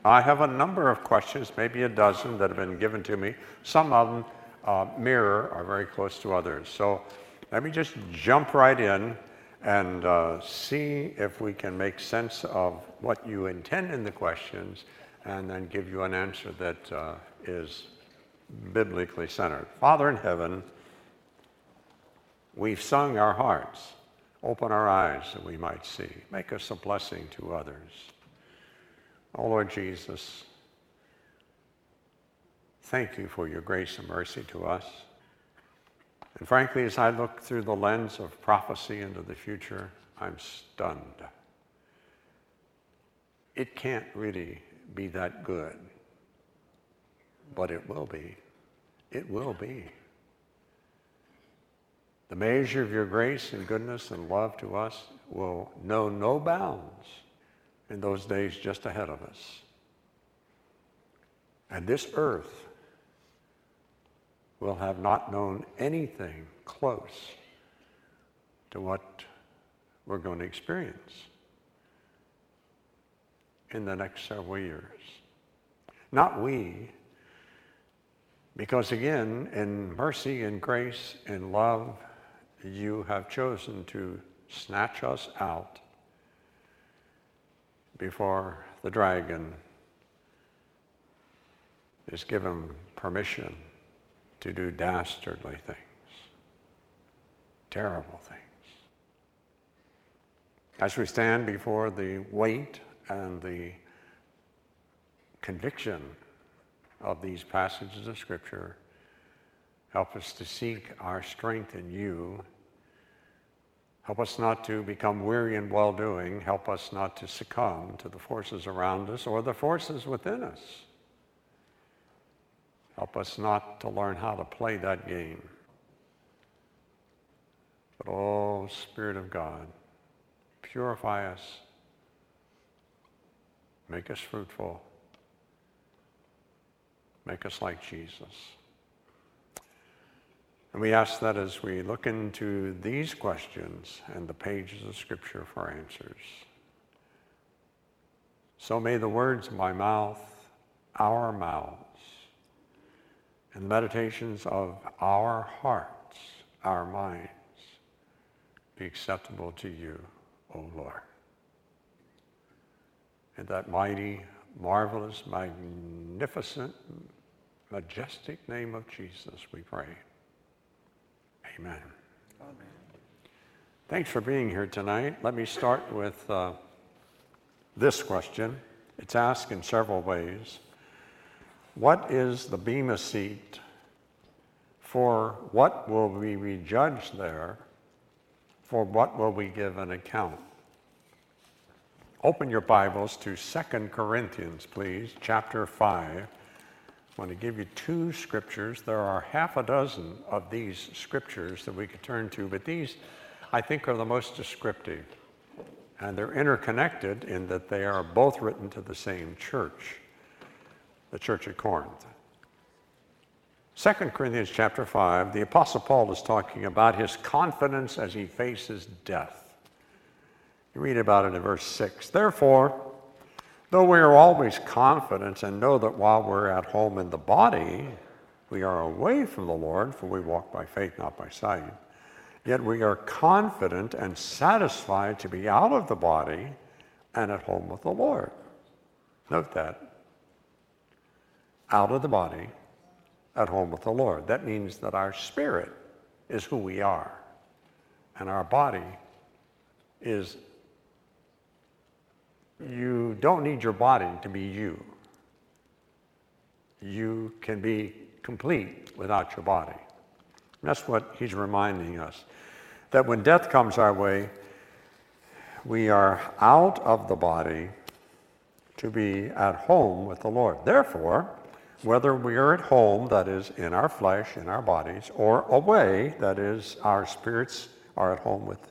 I have a number of questions, maybe a dozen, that have been given to me. Some of them are very close to others. So let me just jump right in and see if we can make sense of what you intend in the questions and then give you an answer that is biblically centered. Father in heaven, we've sung our hearts. Open our eyes that we might see. Make us a blessing to others. Oh, Lord Jesus, thank you for your grace and mercy to us. And frankly, as I look through the lens of prophecy into the future, I'm stunned. It can't really be that good, but it will be. It will be. The measure of your grace and goodness and love to us will know no bounds in those days just ahead of us. And this earth will have not known anything close to what we're going to experience in the next several years. Not we, because again, in mercy and grace and love, you have chosen to snatch us out before the dragon is given permission to do dastardly things, terrible things. As we stand before the weight and the conviction of these passages of Scripture, help us to seek our strength in you. Help us not to become weary in well-doing. Help us not to succumb to the forces around us or the forces within us. Help us not to learn how to play that game. But, oh, Spirit of God, purify us. Make us fruitful. Make us like Jesus. And we ask that as we look into these questions and the pages of Scripture for answers. So may the words of my mouth, our mouths, and the meditations of our hearts, our minds, be acceptable to you, O Lord. In that mighty, marvelous, magnificent, majestic name of Jesus, we pray. Amen. Amen. Thanks for being here tonight. Let me start with this question. It's asked in several ways. What is the bema seat? For what will we be judged there? For what will we give an account? Open your Bibles to 2 Corinthians, please, chapter 5. I want to give you two scriptures. There are half a dozen of these scriptures that we could turn to, but these, I think, are the most descriptive. And they're interconnected in that they are both written to the same church, the church at Corinth. 2 Corinthians chapter 5, the Apostle Paul is talking about his confidence as he faces death. You read about it in verse 6. Therefore, though we are always confident and know that while we're at home in the body, we are away from the Lord, for we walk by faith, not by sight. Yet we are confident and satisfied to be out of the body and at home with the Lord. Note that. Out of the body, at home with the Lord. That means that our spirit is who we are, and our body is. You don't need your body to be you. You can be complete without your body. And that's what he's reminding us. That when death comes our way, we are out of the body to be at home with the Lord. Therefore, whether we are at home, that is in our flesh, in our bodies, or away, that is our spirits are at home with,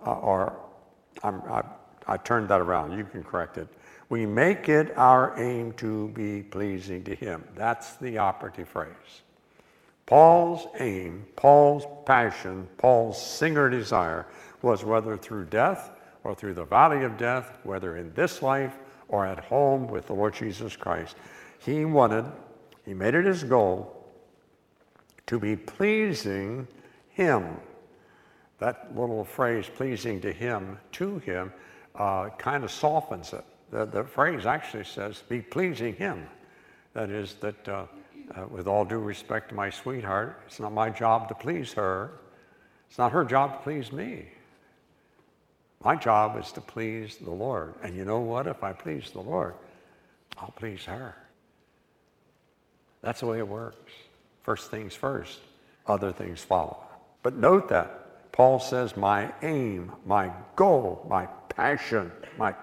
I turned that around, you can correct it. We make it our aim to be pleasing to him. That's the operative phrase. Paul's aim, Paul's passion, Paul's singular desire was whether through death or through the valley of death, whether in this life or at home with the Lord Jesus Christ. He made it his goal to be pleasing him. That little phrase, pleasing to him, kind of softens it. The phrase actually says, be pleasing him. That is that with all due respect to my sweetheart, it's not my job to please her. It's not her job to please me. My job is to please the Lord. And you know what? If I please the Lord, I'll please her. That's the way it works. First things first, other things follow. But note that Paul says, my aim, my goal, my passion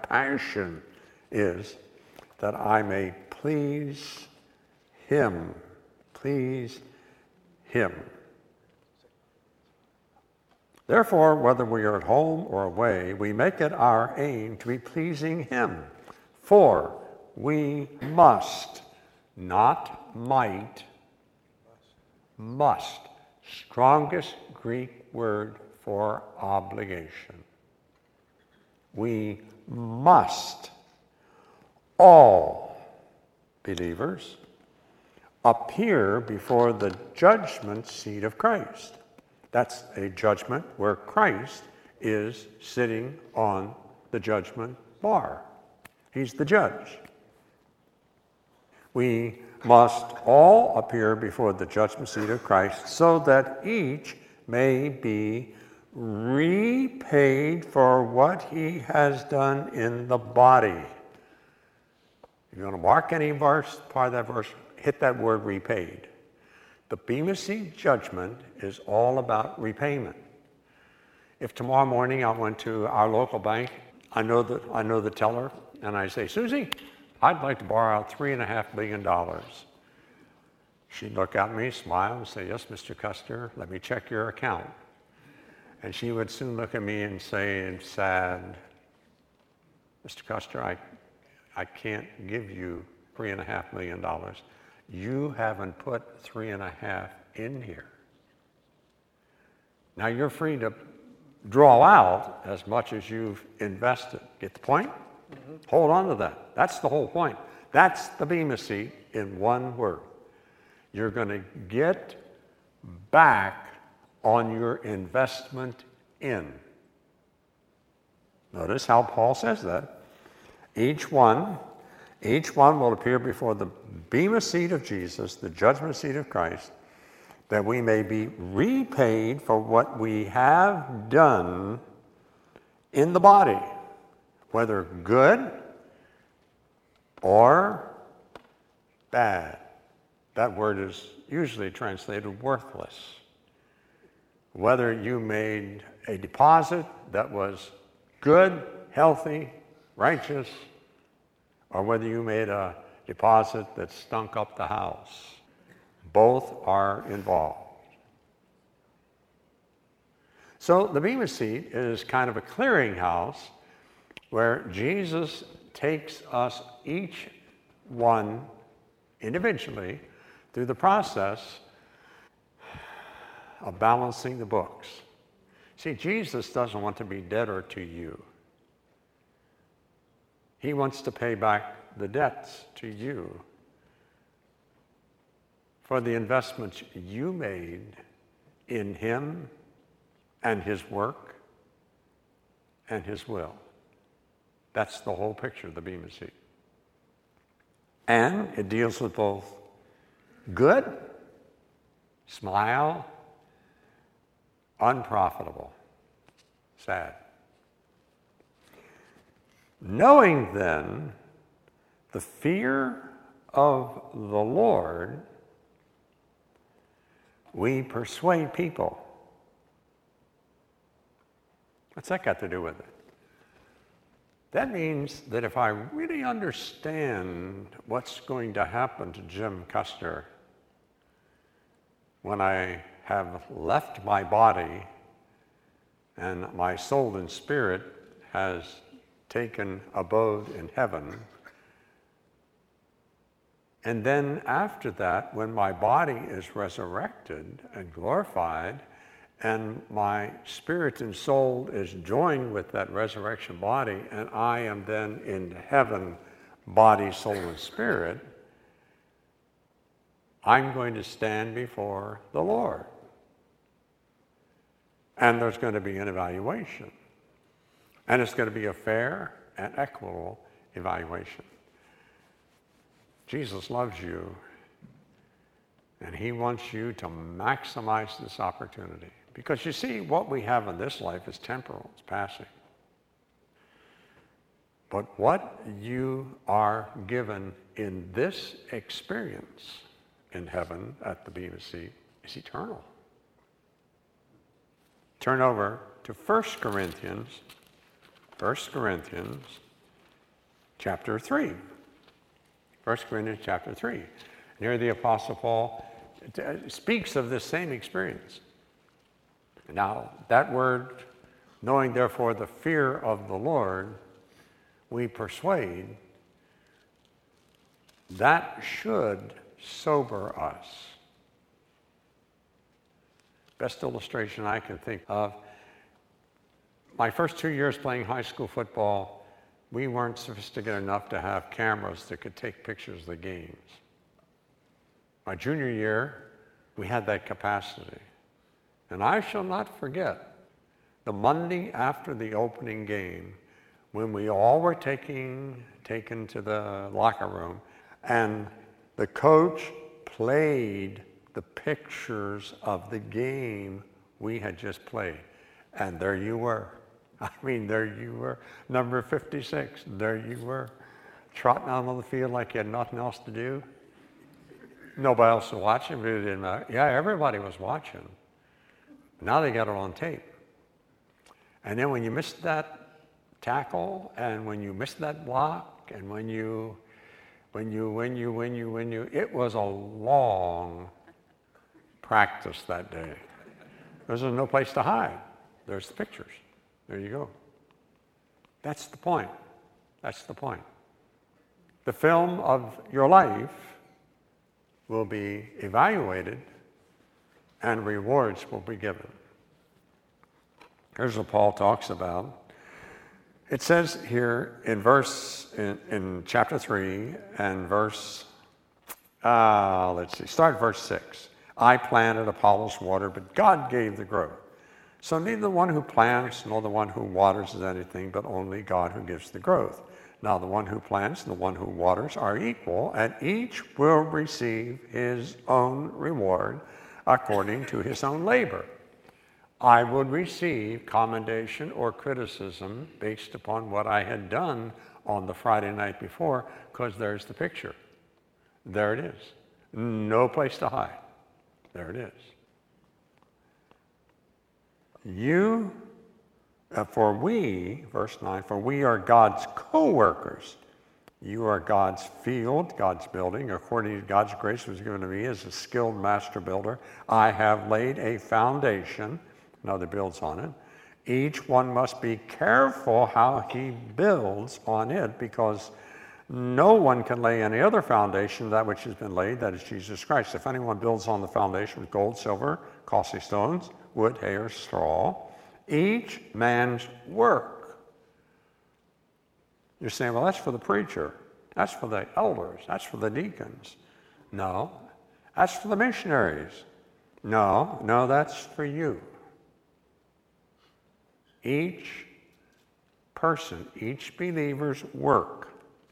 is that I may please him. Please him. Therefore, whether we are at home or away, we make it our aim to be pleasing him. For we must, not might, must. Strongest Greek word for obligation. We must, all believers, appear before the judgment seat of Christ. That's a judgment where Christ is sitting on the judgment bar. He's the judge. We must all appear before the judgment seat of Christ so that each may be repaid for what he has done in the body. If you want to mark any verse, part of that verse, hit that word repaid. The Bema Seat judgment is all about repayment. If tomorrow morning I went to our local bank, I know the teller, and I say, Susie, I'd like to borrow $3.5 million. She'd look at me, smile, and say, yes, Mr. Custer, let me check your account. And she would soon look at me and say, sad, Mr. Custer, I can't give you $3.5 million. You haven't put 3.5 in here. Now you're free to draw out as much as you've invested. Get the point? Mm-hmm. Hold on to that. That's the whole point. That's the Bema Seat in one word. You're going to get back on your investment in. Notice how Paul says that. Each one will appear before the Bema Seat of Jesus, the judgment seat of Christ, that we may be repaid for what we have done in the body, whether good or bad. That word is usually translated worthless. Whether you made a deposit that was good, healthy, righteous, or whether you made a deposit that stunk up the house. Both are involved. So the Bema Seat is kind of a clearinghouse where Jesus takes us each one individually through the process of balancing the books. See, Jesus doesn't want to be debtor to you. He wants to pay back the debts to you for the investments you made in him and his work and his will. That's the whole picture of the Bema Seat. And it deals with both good, smile, unprofitable, sad. Knowing then the fear of the Lord, we persuade people. What's that got to do with it? That means that if I really understand what's going to happen to Jim Custer when I have left my body and my soul and spirit has taken abode in heaven, and then after that, when my body is resurrected and glorified, and my spirit and soul is joined with that resurrection body, and I am then in heaven body, soul, and spirit, I'm going to stand before the Lord. And there's going to be an evaluation. And it's going to be a fair and equitable evaluation. Jesus loves you, and he wants you to maximize this opportunity. Because you see, what we have in this life is temporal, it's passing. But what you are given in this experience in heaven at the Bema Seat is eternal. Turn over to 1 Corinthians chapter 3. 1 Corinthians chapter 3. And here the Apostle Paul speaks of this same experience. Now, that word, knowing therefore the fear of the Lord, we persuade, that should sober us. Best illustration I can think of, my first 2 years playing high school football, we weren't sophisticated enough to have cameras that could take pictures of the games. My junior year, we had that capacity. And I shall not forget the Monday after the opening game when we all were taken to the locker room and the coach played the pictures of the game we had just played. And there you were. I mean, there you were, number 56. There you were, trotting out on the field like you had nothing else to do. Nobody else was watching, but it didn't matter. Yeah, everybody was watching. Now they got it on tape. And then when you missed that tackle, and when you missed that block, and when you, it was a long practice that day. There's no place to hide. There's the pictures. There you go. That's the point. That's the point. The film of your life will be evaluated and rewards will be given. Here's what Paul talks about. It says here in chapter 3 and start verse 6. I planted, Apollos watered, but God gave the growth. So neither the one who plants nor the one who waters is anything, but only God who gives the growth. Now the one who plants and the one who waters are equal, and each will receive his own reward according to his own labor. I would receive commendation or criticism based upon what I had done on the Friday night before, because there's the picture. There it is. No place to hide. There it is. Verse 9, for we are God's co-workers. You are God's field, God's building. According to God's grace was given to me as a skilled master builder. I have laid a foundation, another builds on it. Each one must be careful how he builds on it, because no one can lay any other foundation than that which has been laid, that is Jesus Christ. If anyone builds on the foundation with gold, silver, costly stones, wood, hay, or straw, each man's work. You're saying, well, that's for the preacher. That's for the elders. That's for the deacons. No, that's for the missionaries. No, that's for you. Each person, each believer's work,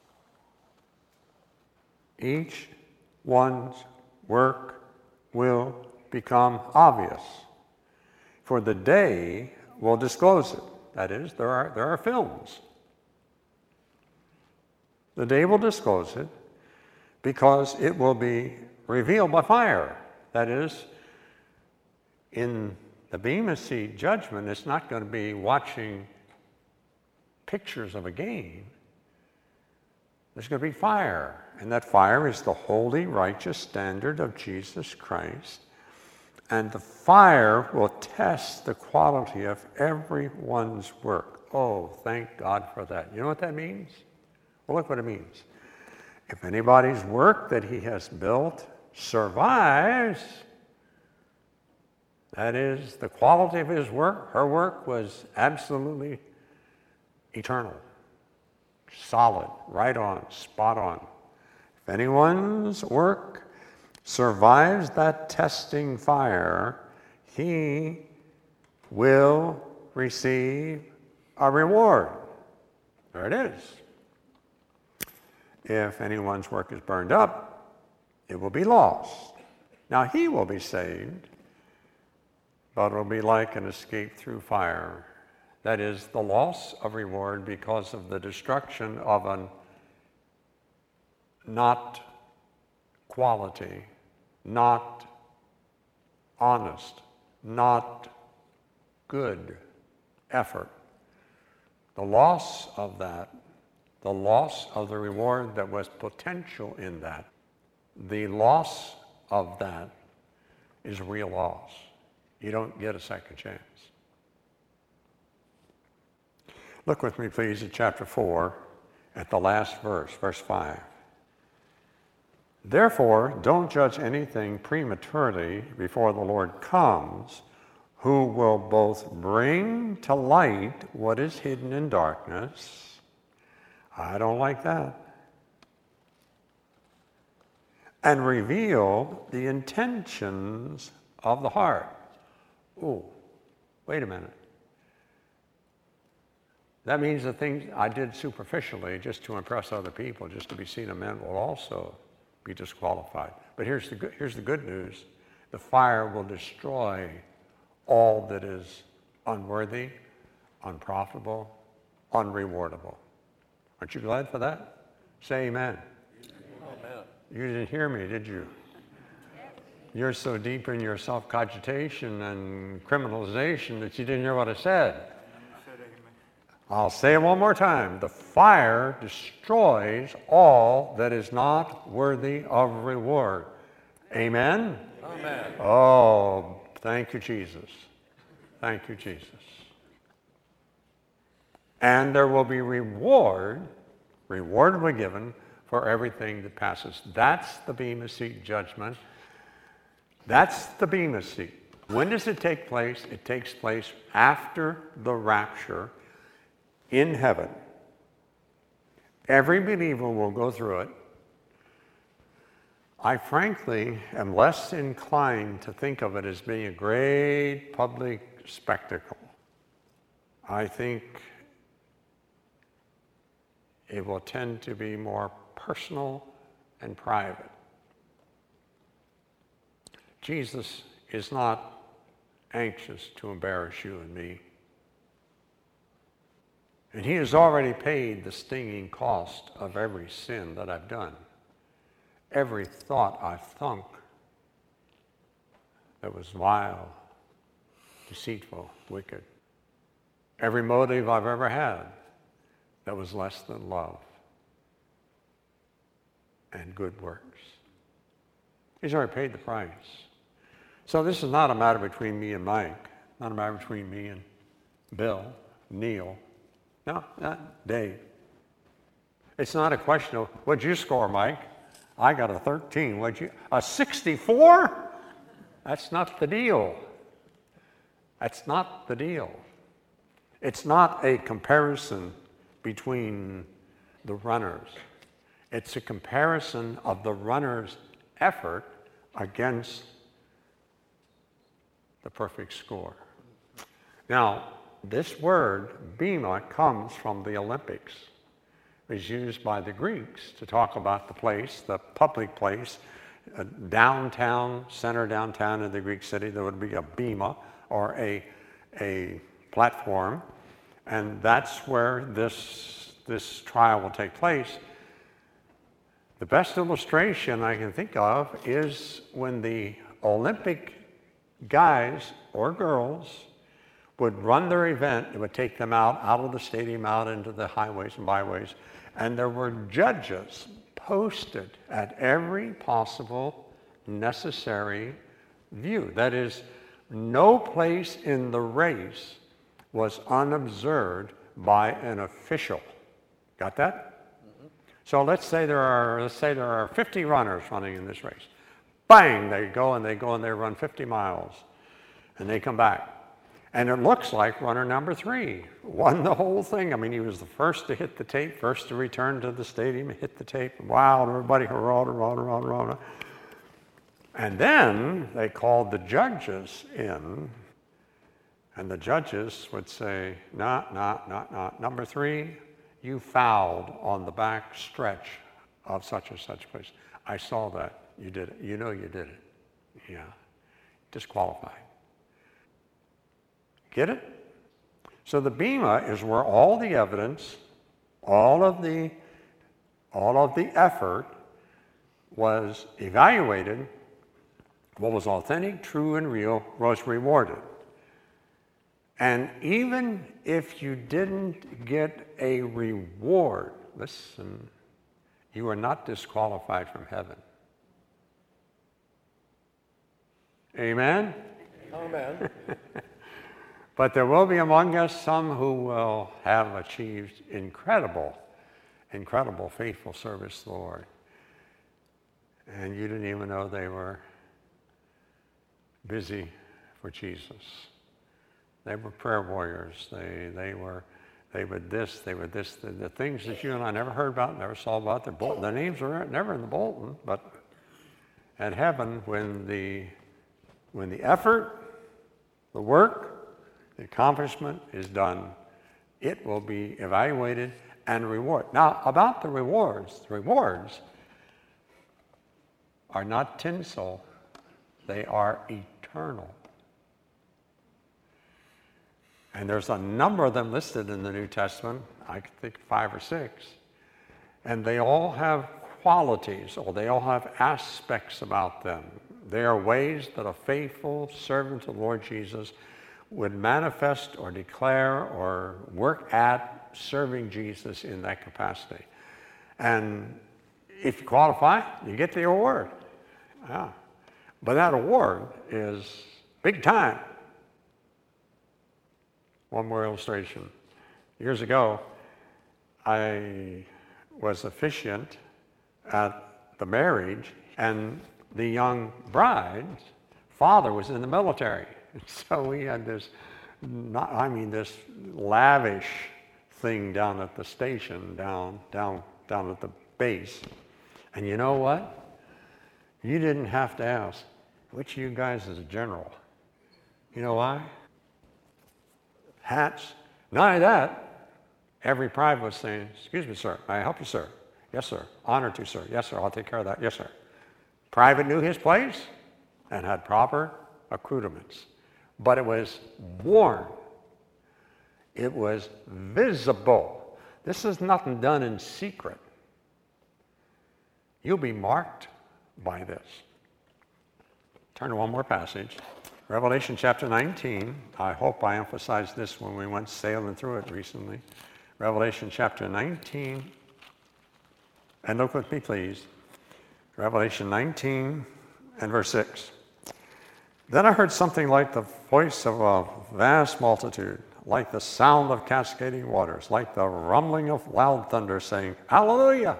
each one's work will become obvious. For the day will disclose it. That is, there are films. The day will disclose it because it will be revealed by fire. That is, in the Bema Seat judgment, it's not going to be watching pictures of a game. There's going to be fire, and that fire is the holy, righteous standard of Jesus Christ. And the fire will test the quality of everyone's work. Oh, thank God for that. You know what that means? Well, look what it means. If anybody's work that he has built survives, that is, the quality of his work, her work was absolutely eternal. Solid, right on, spot on. If anyone's work survives that testing fire, he will receive a reward. There it is. If anyone's work is burned up, it will be lost. Now he will be saved, but it will be like an escape through fire. That is, the loss of reward because of the destruction of an not quality, not honest, not good effort. The loss of that, the loss of the reward that was potential in that, the loss of that is real loss. You don't get a second chance. Look with me, please, at chapter 4, at the last verse, verse 5. Therefore, don't judge anything prematurely before the Lord comes, who will both bring to light what is hidden in darkness. I don't like that. And reveal the intentions of the heart. Oh, wait a minute. That means the things I did superficially just to impress other people, just to be seen of men, will also be disqualified. But here's the good news. The fire will destroy all that is unworthy, unprofitable, unrewardable. Aren't you glad for that? Say amen. Amen. You didn't hear me, did you? You're so deep in your self-cogitation and criminalization that you didn't hear what I said. I'll say it one more time. The fire destroys all that is not worthy of reward. Amen? Amen. Oh, thank you, Jesus. Thank you, Jesus. And there will be reward will be given for everything that passes. That's the Bema Seat judgment. That's the Bema Seat. When does it take place? It takes place after the rapture in heaven. Every believer will go through it. I frankly am less inclined to think of it as being a great public spectacle. I think it will tend to be more personal and private. Jesus is not anxious to embarrass you and me. And he has already paid the stinging cost of every sin that I've done. Every thought I've thunk that was vile, deceitful, wicked. Every motive I've ever had that was less than love and good works. He's already paid the price. So this is not a matter between me and Mike, not a matter between me and Bill, Neil. No, not Dave. It's not a question of, what'd you score, Mike? I got a 13. What'd you? A 64? That's not the deal. That's not the deal. It's not a comparison between the runners. It's a comparison of the runner's effort against the perfect score. Now, this word, bema, comes from the Olympics. It was used by the Greeks to talk about the place, the public place, downtown, center downtown in the Greek city. There would be a bema, or a platform, and that's where this trial will take place. The best illustration I can think of is when the Olympic guys or girls would run their event. It would take them out of the stadium, out into the highways and byways, and there were judges posted at every possible necessary view. That is, no place in the race was unobserved by an official. Got that? Mm-hmm. So let's say there are 50 runners running in this race. Bang, they go and they run 50 miles, and they come back. And it looks like runner number 3 won the whole thing. I mean, he was the first to hit the tape, first to return to the stadium, hit the tape. Wow, and everybody hurrah, hurrah, hurrah, hurrah. And then they called the judges in, and the judges would say, no, number 3, you fouled on the back stretch of such and such place. I saw that. You did it. You know you did it. Yeah. Disqualified. Get it? So the bema is where all the evidence, all of the effort was evaluated. What was authentic, true, and real was rewarded. And even if you didn't get a reward, listen, you are not disqualified from heaven. Amen? Amen. But there will be among us some who will have achieved incredible faithful service to the Lord. And you didn't even know they were busy for Jesus. They were prayer warriors. They would this. The things that you and I never heard about, never saw about. Their names were never in the bulletin. But at heaven, when the effort, the work, the accomplishment is done, it will be evaluated and rewarded. Now, about the rewards are not tinsel. They are eternal. And there's a number of them listed in the New Testament, I think 5 or 6. And they all have qualities, or they all have aspects about them. They are ways that a faithful servant of the Lord Jesus would manifest or declare or work at serving Jesus in that capacity. And if you qualify, you get the award. Yeah. But that award is big time. One more illustration. Years ago, I was officiant at the marriage, and the young bride's father was in the military. So we had this lavish thing down at the station, down at the base. And you know what? You didn't have to ask, which of you guys is a general? You know why? Hats. Not only that, every private was saying, excuse me, sir, may I help you, sir? Yes, sir. Honor to, sir. Yes, sir, I'll take care of that. Yes, sir. Private knew his place and had proper accoutrements. But it was worn. It was visible. This is nothing done in secret. You'll be marked by this. Turn to one more passage. Revelation chapter 19. I hope I emphasized this when we went sailing through it recently. Revelation chapter 19. And look with me, please. Revelation 19 and verse 6. Then I heard something like the voice of a vast multitude, like the sound of cascading waters, like the rumbling of loud thunder, saying, Hallelujah!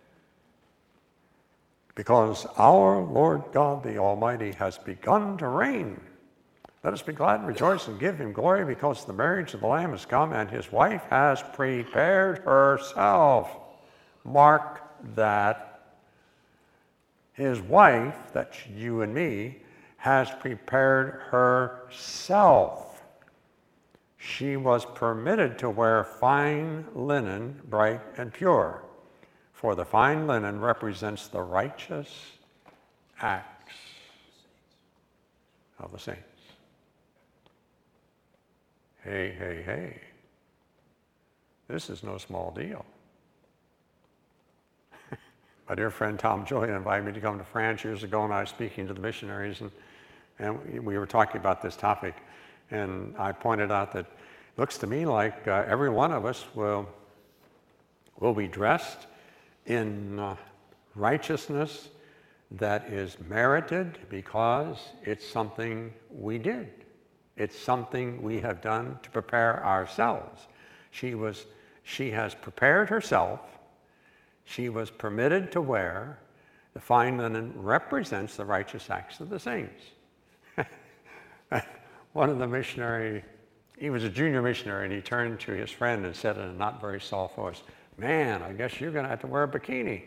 Because our Lord God the Almighty has begun to reign. Let us be glad and rejoice and give him glory, because the marriage of the Lamb has come, and his wife has prepared herself. Mark that. His wife, that's you and me, has prepared herself. She was permitted to wear fine linen, bright and pure, for the fine linen represents the righteous acts of the saints. Hey, hey, hey. This is no small deal. My dear friend Tom Joy invited me to come to France years ago, and I was speaking to the missionaries, and we were talking about this topic, and I pointed out that it looks to me like every one of us will be dressed in righteousness that is merited because it's something we did. It's something we have done to prepare ourselves. She has prepared herself. She was permitted to wear. The fine linen represents the righteous acts of the saints. One of the missionary he was a junior missionary, and he turned to his friend and said in a not very soft voice, "Man, I guess you're going to have to wear a bikini."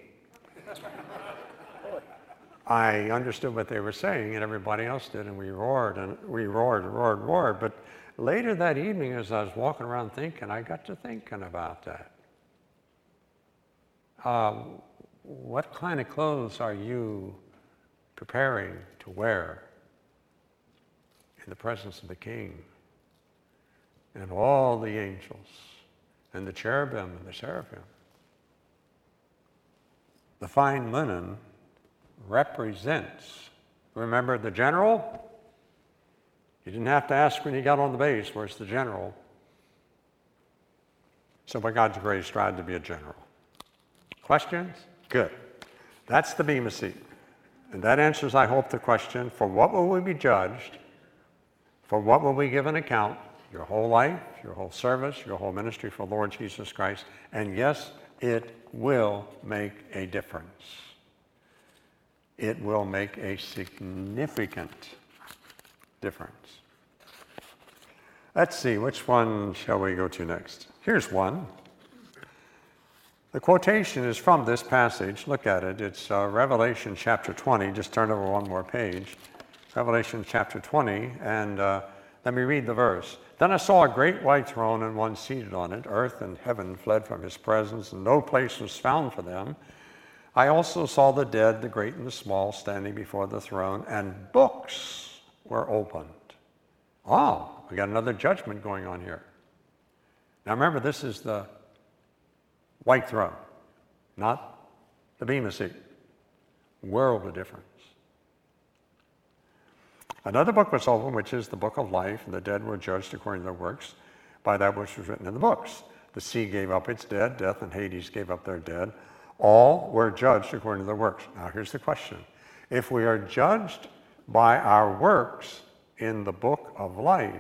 I understood what they were saying, and everybody else did, and we roared, and we roared. But later that evening, as I was walking around thinking, I got to thinking about that. What kind of clothes are you preparing to wear in the presence of the King and all the angels and the cherubim and the seraphim? The fine linen represents, remember the general? You didn't have to ask when you got on the base, where's the general? So by God's grace, strive to be a general. Questions? Good. That's the Bema Seat. And that answers, I hope, the question, for what will we be judged? For what will we give an account? Your whole life, your whole service, your whole ministry for Lord Jesus Christ. And yes, it will make a difference. It will make a significant difference. Let's see, which one shall we go to next? Here's one. The quotation is from this passage. Look at it. It's Revelation chapter 20. Just turn over one more page. Revelation chapter 20, and let me read the verse. Then I saw a great white throne and one seated on it. Earth and heaven fled from his presence, and no place was found for them. I also saw the dead, the great and the small, standing before the throne, and books were opened. Oh, we got another judgment going on here. Now remember, this is the white throne, not the Bema Seat. World of difference. Another book was opened, which is the book of life, and the dead were judged according to their works by that which was written in the books. The sea gave up its dead, death and Hades gave up their dead. All were judged according to their works. Now here's the question. If we are judged by our works in the book of life,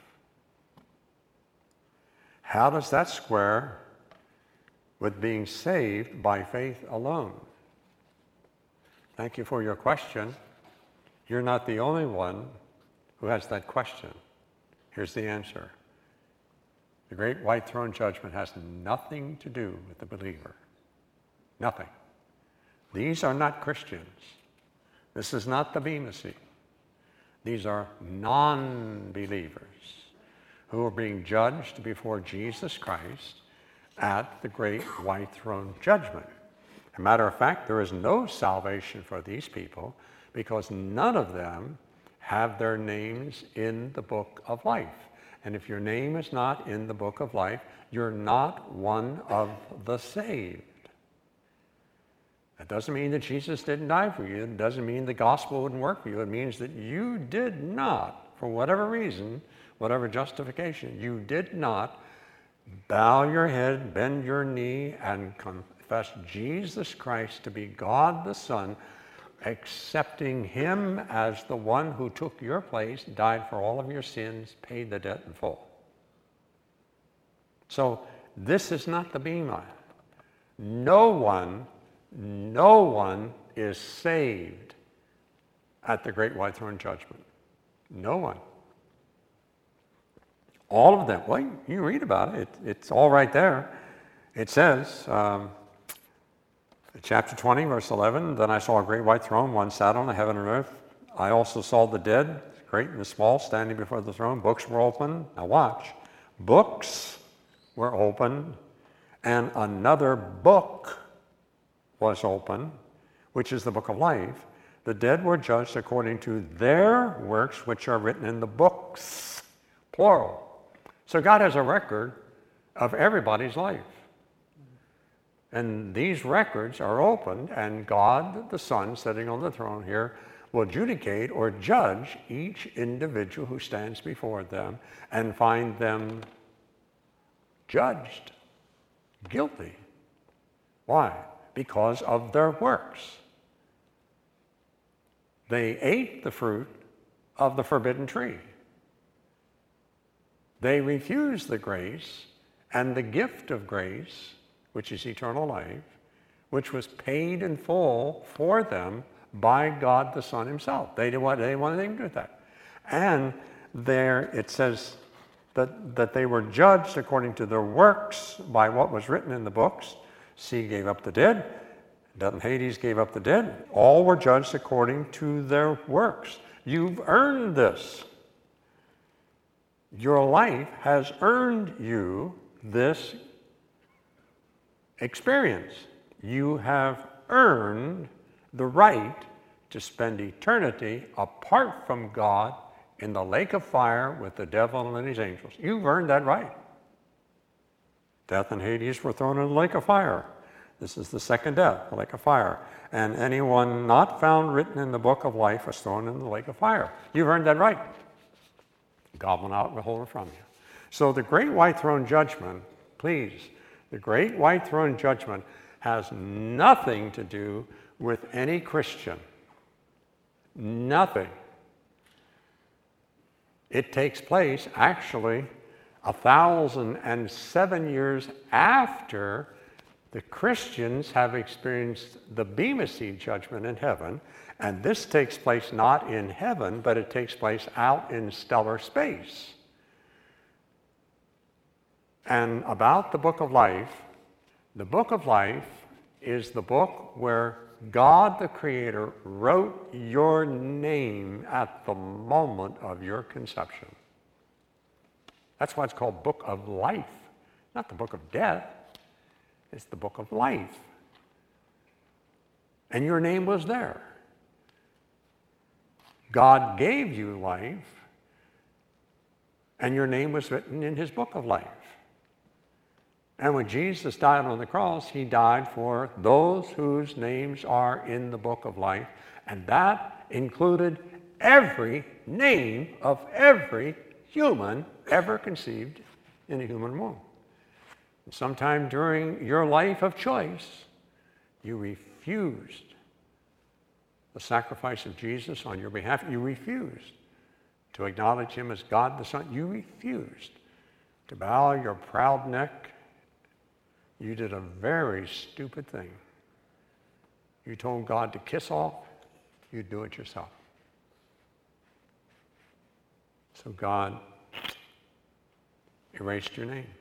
how does that square with being saved by faith alone? Thank you for your question. You're not the only one who has that question. Here's the answer. The great white throne judgment has nothing to do with the believer. Nothing. These are not Christians. This is not the Bema Seat. These are non-believers who are being judged before Jesus Christ at the great white throne judgment. As a matter of fact, there is no salvation for these people because none of them have their names in the book of life. And if your name is not in the book of life, you're not one of the saved. That doesn't mean that Jesus didn't die for you. It doesn't mean the gospel wouldn't work for you. It means that you did not, for whatever reason, whatever justification, you did not bow your head, bend your knee, and confess Jesus Christ to be God the Son, accepting him as the one who took your place, died for all of your sins, paid the debt in full. So this is not the Bema. No one is saved at the great white throne judgment. No one. All of them. Well, you read about it. It's all right there. It says, chapter 20, verse 11, then I saw a great white throne, one sat on it, heaven and earth. I also saw the dead, great and the small, standing before the throne. Books were opened. Now watch. Books were opened, and another book was open, which is the book of life. The dead were judged according to their works, which are written in the books, plural. So God has a record of everybody's life. And these records are opened, and God, the Son, sitting on the throne here, will adjudicate or judge each individual who stands before them and find them judged, guilty. Why? Because of their works. They ate the fruit of the forbidden tree. They refused the grace and the gift of grace, which is eternal life, which was paid in full for them by God the Son himself. They didn't want anything to do with that. And there it says, that they were judged according to their works by what was written in the books. Sea gave up the dead, death and Hades gave up the dead. All were judged according to their works. You've earned this. Your life has earned you this experience. You have earned the right to spend eternity apart from God in the lake of fire with the devil and his angels. You've earned that right. Death and Hades were thrown in the lake of fire. This is the second death, the lake of fire. And anyone not found written in the book of life was thrown in the lake of fire. You've earned that right. God will not withhold it from you. So the great white throne judgment, please, the great white throne judgment has nothing to do with any Christian. Nothing. It takes place actually 1,007 years after the Christians have experienced the Bema Seat judgment in heaven, and this takes place not in heaven, but it takes place out in stellar space. And about the book of life is the book where God the Creator wrote your name at the moment of your conception. That's why it's called Book of Life, not the Book of Death. It's the Book of Life. And your name was there. God gave you life, and your name was written in his Book of Life. And when Jesus died on the cross, he died for those whose names are in the Book of Life, and that included every name of every human ever conceived in a human womb. Sometime during your life of choice, you refused the sacrifice of Jesus on your behalf. You refused to acknowledge him as God the Son. You refused to bow your proud neck. You did a very stupid thing. You told God to kiss off. You do it yourself. So God erased your name.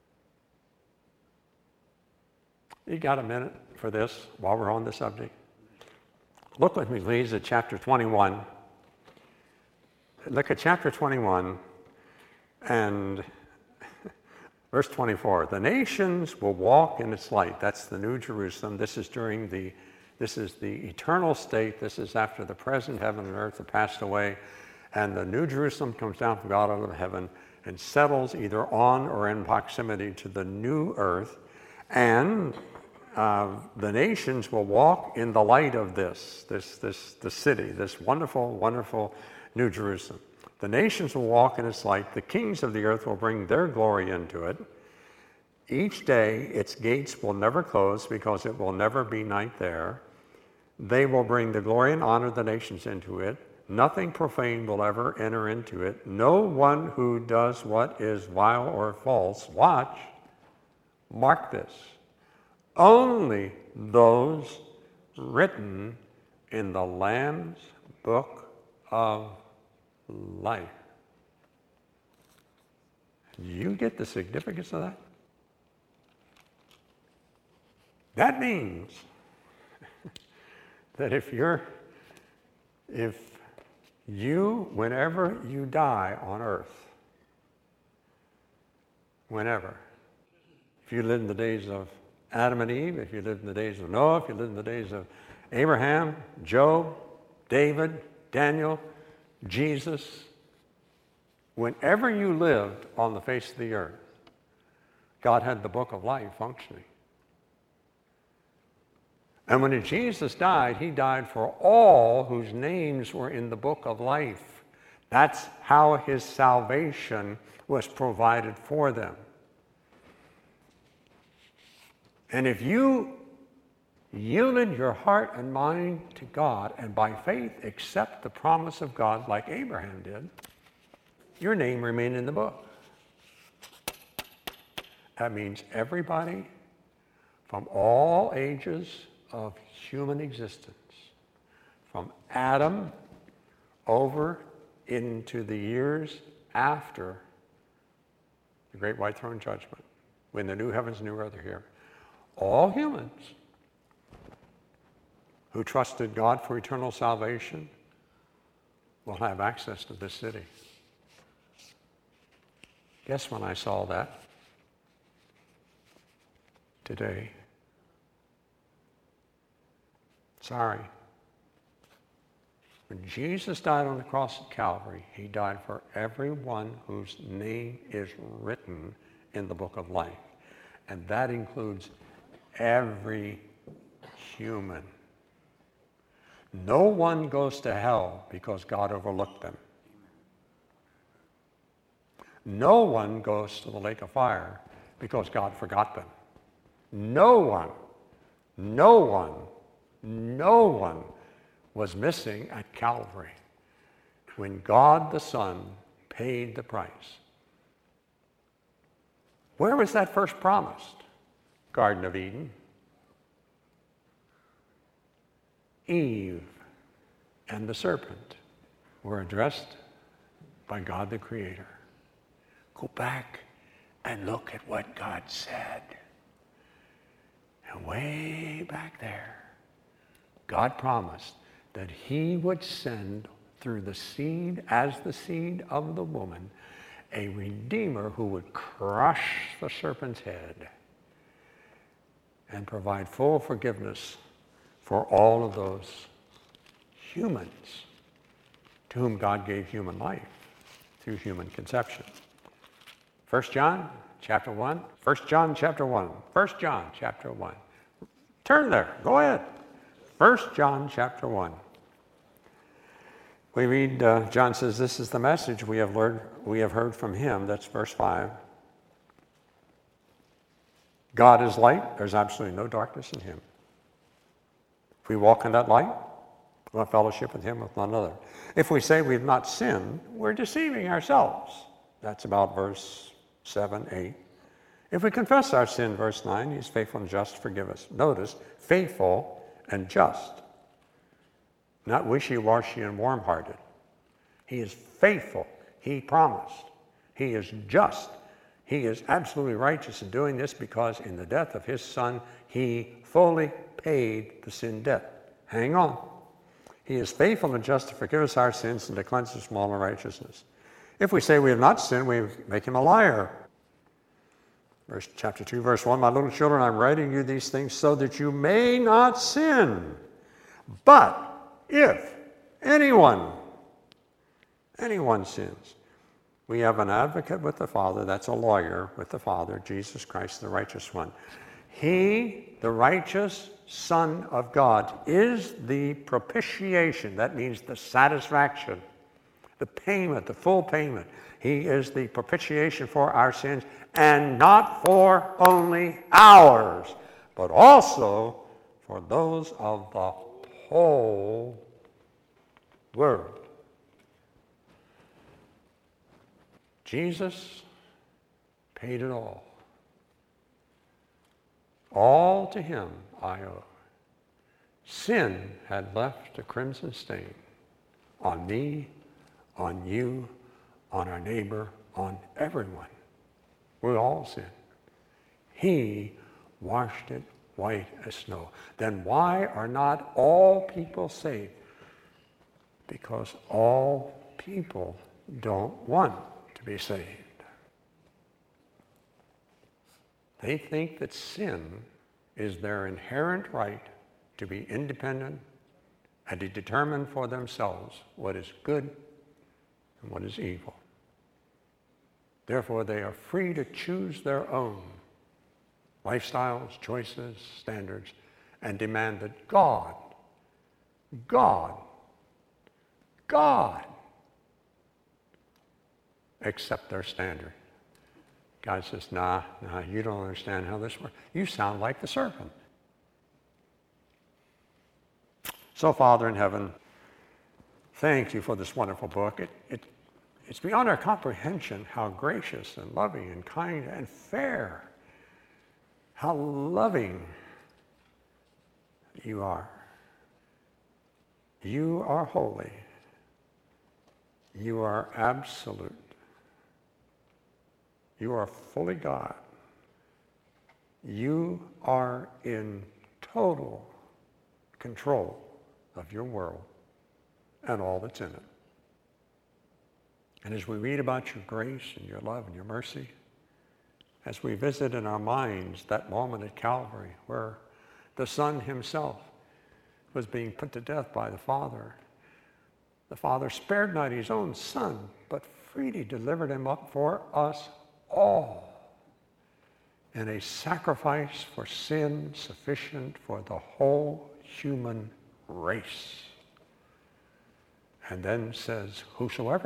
You got a minute for this while we're on the subject? Look with me, please, at chapter 21. Look at chapter 21 and verse 24. The nations will walk in its light. That's the New Jerusalem. This is the eternal state. This is after the present heaven and earth have passed away. And the New Jerusalem comes down from God out of heaven and settles either on or in proximity to the new earth. And the nations will walk in the light of the city, this wonderful, wonderful New Jerusalem. The nations will walk in its light. The kings of the earth will bring their glory into it. Each day its gates will never close because it will never be night there. They will bring the glory and honor of the nations into it. Nothing profane will ever enter into it. No one who does what is vile or false. Watch. Mark this. Only those written in the Lamb's book of life. You get the significance of that? That means that if you, whenever you die on earth, whenever, if you live in the days of Adam and Eve, if you lived in the days of Noah, if you lived in the days of Abraham, Job, David, Daniel, Jesus, whenever you lived on the face of the earth, God had the book of life functioning. And when Jesus died, he died for all whose names were in the book of life. That's how his salvation was provided for them. And if you yielded your heart and mind to God and by faith accept the promise of God like Abraham did, your name remained in the book. That means everybody from all ages of human existence, from Adam over into the years after the great white throne judgment, when the new heavens and new earth are here, all humans who trusted God for eternal salvation will have access to this city. Guess when I saw that? Today. Sorry. When Jesus died on the cross at Calvary, he died for everyone whose name is written in the book of life. And that includes every human. No one goes to hell because God overlooked them. No one goes to the lake of fire because God forgot them. No one was missing at Calvary when God the Son paid the price. Where was that first promised? Garden of Eden. Eve and the serpent were addressed by God the Creator. Go back and look at what God said. And way back there, God promised that he would send through the seed, as the seed of the woman, a Redeemer who would crush the serpent's head and provide full forgiveness for all of those humans to whom God gave human life through human conception. 1 John chapter 1. 1 John chapter 1. 1 John chapter 1. Turn there. Go ahead. 1 John chapter 1. We read, John says, this is the message we have heard from him. That's verse 5. God is light. There's absolutely no darkness in him. If we walk in that light, we'll have fellowship with him, with one another. If we say we've not sinned, we're deceiving ourselves. That's about verse 7, 8. If we confess our sin, verse 9, he's faithful and just to forgive us. Notice, faithful and just. Not wishy-washy and warm-hearted. He is faithful. He promised. He is just. He is absolutely righteous in doing this because in the death of his Son, he fully paid the sin debt. Hang on. He is faithful and just to forgive us our sins and to cleanse us from all unrighteousness. If we say we have not sinned, we make him a liar. Chapter 2, verse 1, my little children, I'm writing you these things so that you may not sin. But if anyone sins, we have an advocate with the Father, that's a lawyer with the Father, Jesus Christ, the righteous one. He, the righteous Son of God, is the propitiation. That means the satisfaction, the payment, the full payment. He is the propitiation for our sins, and not for only ours, but also for those of the whole world. Jesus paid it all. All to him I owe. Sin had left a crimson stain on me, on you, on our neighbor, on everyone. We all sin. He washed it white as snow. Then why are not all people saved? Because all people don't want to be saved. They think that sin is their inherent right to be independent and to determine for themselves what is good and what is evil. Therefore, they are free to choose their own lifestyles, choices, standards, and demand that God accept their standard. God says, nah, you don't understand how this works. You sound like the serpent. So, Father in heaven, thank you for this wonderful book. It's beyond our comprehension how gracious and loving and kind and fair, how loving you are. You are holy. You are absolute. You are fully God. You are in total control of your world and all that's in it. And as we read about your grace and your love and your mercy, as we visit in our minds that moment at Calvary where the Son himself was being put to death by the Father spared not his own Son, but freely delivered him up for us all in a sacrifice for sin sufficient for the whole human race. And then says, whosoever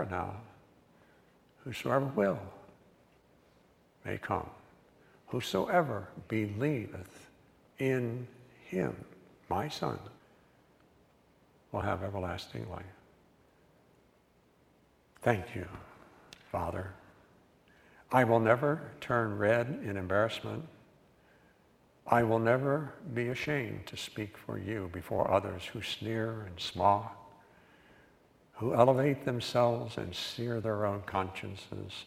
will, may come. Whosoever believeth in him, my Son, will have everlasting life. Thank you, Father. I will never turn red in embarrassment. I will never be ashamed to speak for you before others who sneer and smock, who elevate themselves and sear their own consciences,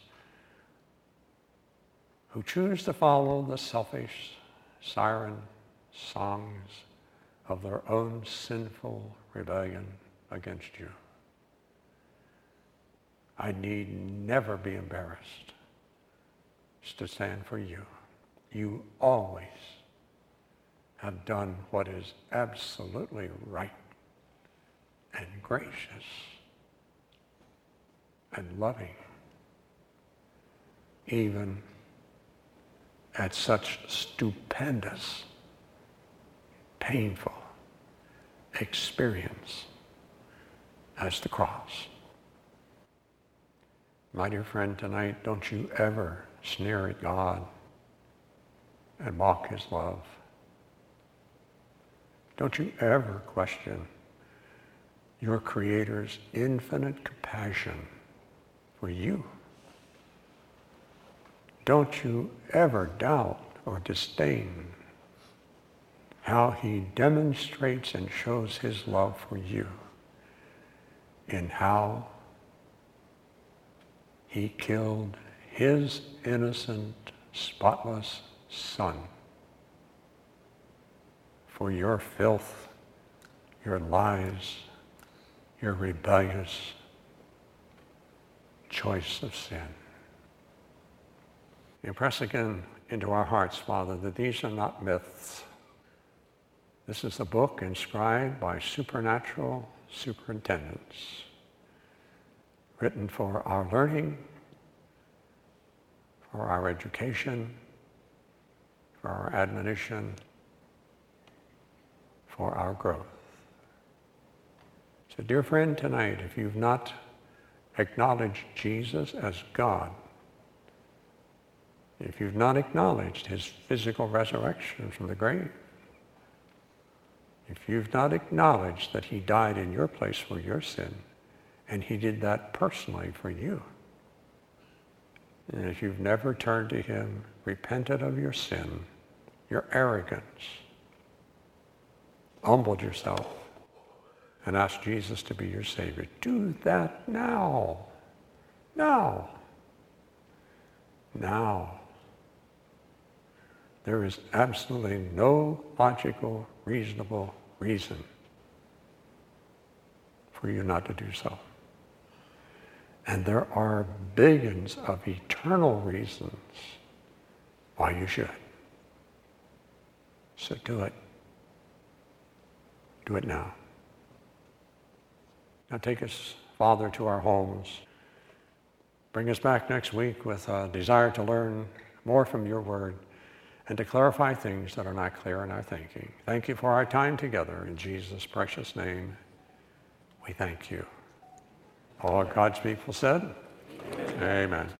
who choose to follow the selfish siren songs of their own sinful rebellion against you. I need never be embarrassed to stand for you. You always have done what is absolutely right and gracious and loving, even at such stupendous, painful experience as the cross. My dear friend, tonight, don't you ever sneer at God and mock his love. Don't you ever question your Creator's infinite compassion for you. Don't you ever doubt or disdain how he demonstrates and shows his love for you in how he killed his innocent, spotless Son for your filth, your lies, your rebellious choice of sin. Impress again into our hearts, Father, that these are not myths. This is a book inscribed by supernatural superintendents, written for our learning, for our education, for our admonition, for our growth. So, dear friend, tonight, if you've not acknowledged Jesus as God, if you've not acknowledged his physical resurrection from the grave, if you've not acknowledged that he died in your place for your sin, and he did that personally for you, and if you've never turned to him, repented of your sin, your arrogance, humbled yourself, and asked Jesus to be your Savior, do that now. Now. Now. There is absolutely no logical, reasonable reason for you not to do so. And there are billions of eternal reasons why you should. So do it. Do it now. Now take us, Father, to our homes. Bring us back next week with a desire to learn more from your word and to clarify things that are not clear in our thinking. Thank you for our time together. In Jesus' precious name, we thank you. All God's people said, amen. Amen.